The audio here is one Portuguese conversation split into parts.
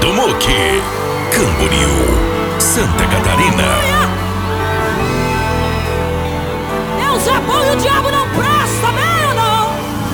do Muque, Camboriú, Santa Catarina. Deus é bom e o diabo não presta, né ou não?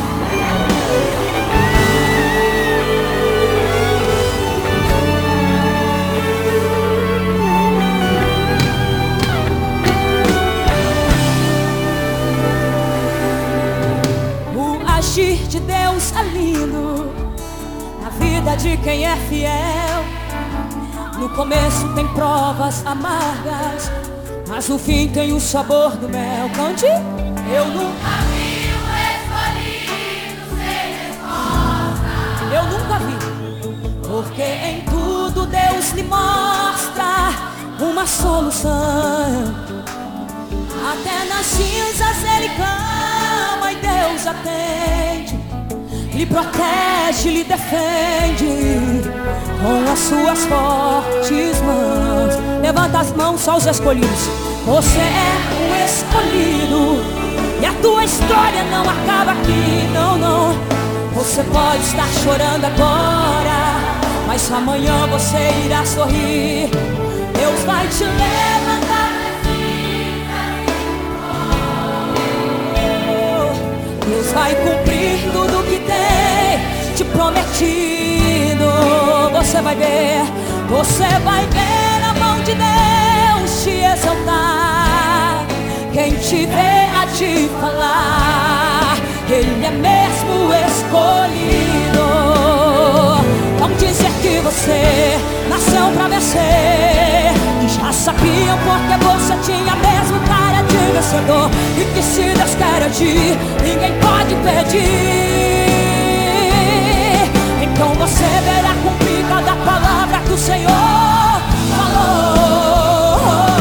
O agir de Deus é lindo na vida de quem é fiel. No começo tem provas amargas, mas no fim tem o sabor do mel. Cante. Eu nunca vi um escolhido sem resposta. Eu nunca vi, porque em tudo Deus lhe mostra uma solução. Até nas cinzas ele clama e Deus atende, lhe protege, lhe defende com as suas fortes mãos. Levanta as mãos só os escolhidos. Você é um escolhido e a tua história não acaba aqui, não, não. Você pode estar chorando agora, mas amanhã você irá sorrir. Deus vai te levantar. Deus vai cumprir tudo que tem te prometido. Você vai ver a mão de Deus te exaltar. Quem te vê a te falar, Ele é mesmo escolhido. Vão dizer que você nasceu pra vencer, que já sabiam porque você tinha mesmo cara de vencedor, e que se Deus quer agir, ninguém pode impedir. Então você verá cumprir cada palavra que o Senhor falou.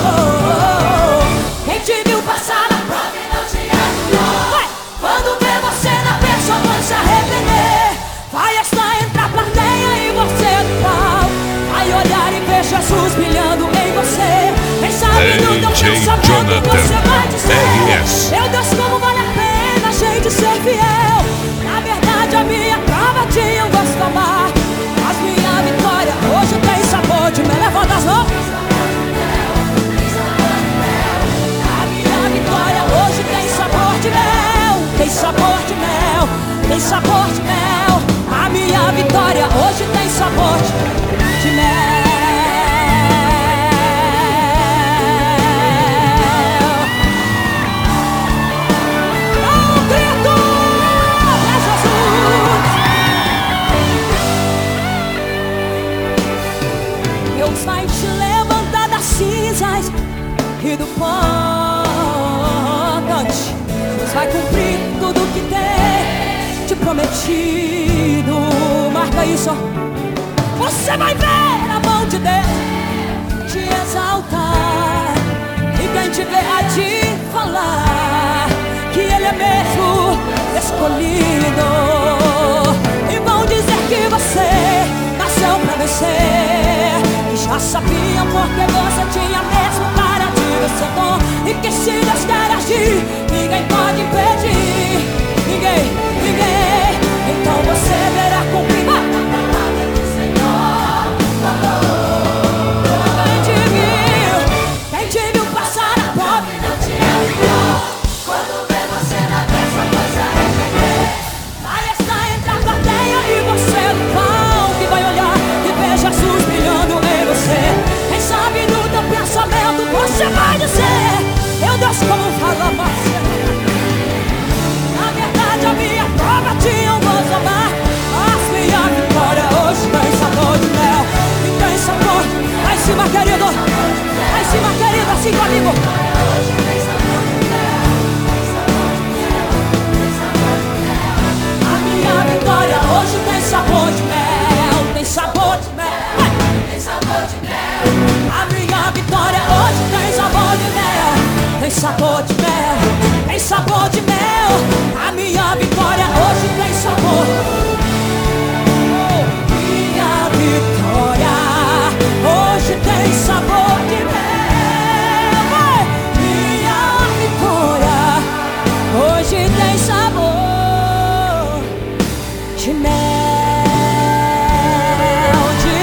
Quem te viu passar na prova e não te ajudou, quando vê você na pessoa vai se arrepender. Vai estar entre a plateia e você no palco, vai olhar e ver Jesus brilhando em você. Quem sabe no teu pensamento você vai dizer: meu Deus, como vale a pena a gente ser fiel. Na verdade a minha prova tinha um gosto amargo, mas minha vitória hoje tem sabor de mel. Levanta as mãos. A minha vitória hoje tem sabor de mel. Tem sabor de mel, tem sabor de mel. A minha vitória hoje tem sabor de mel. Deus vai te levantar das cinzas e do pó. Cante. Deus vai cumprir tudo que tem te prometido. Marca isso. Você vai ver a mão de Deus te exaltar, e quem te vê a te falar que Ele é mesmo escolhido. E vão dizer que você nasceu pra vencer, já sabiam porque você tinha mesmo cara de vencedor, e que se Deus quer agir, ninguém pode impedir. Ninguém, ninguém. Então você verá cumprir a palavra do Senhor. Quem te viu passar a prova e não te ajudou, quando vê você na peça vai se arrepender. Vai estar entre a plateia e você no palco, e vai olhar e ver Jesus brilhando em você. Quem sabe no teu pensamento você vai dizer: meu Deus, como fala mais. Na verdade a minha prova tinha um gosto amargo, mas minha vitória hoje tem sabor de mel. E tem sabor. Lá em cima, querido. Lá em cima, querido, assim comigo. A minha vitória hoje tem sabor de mel. Tem sabor de mel. Tem sabor de mel. A minha vitória hoje tem sabor de mel. Tem sabor de mel. Tem sabor de mel.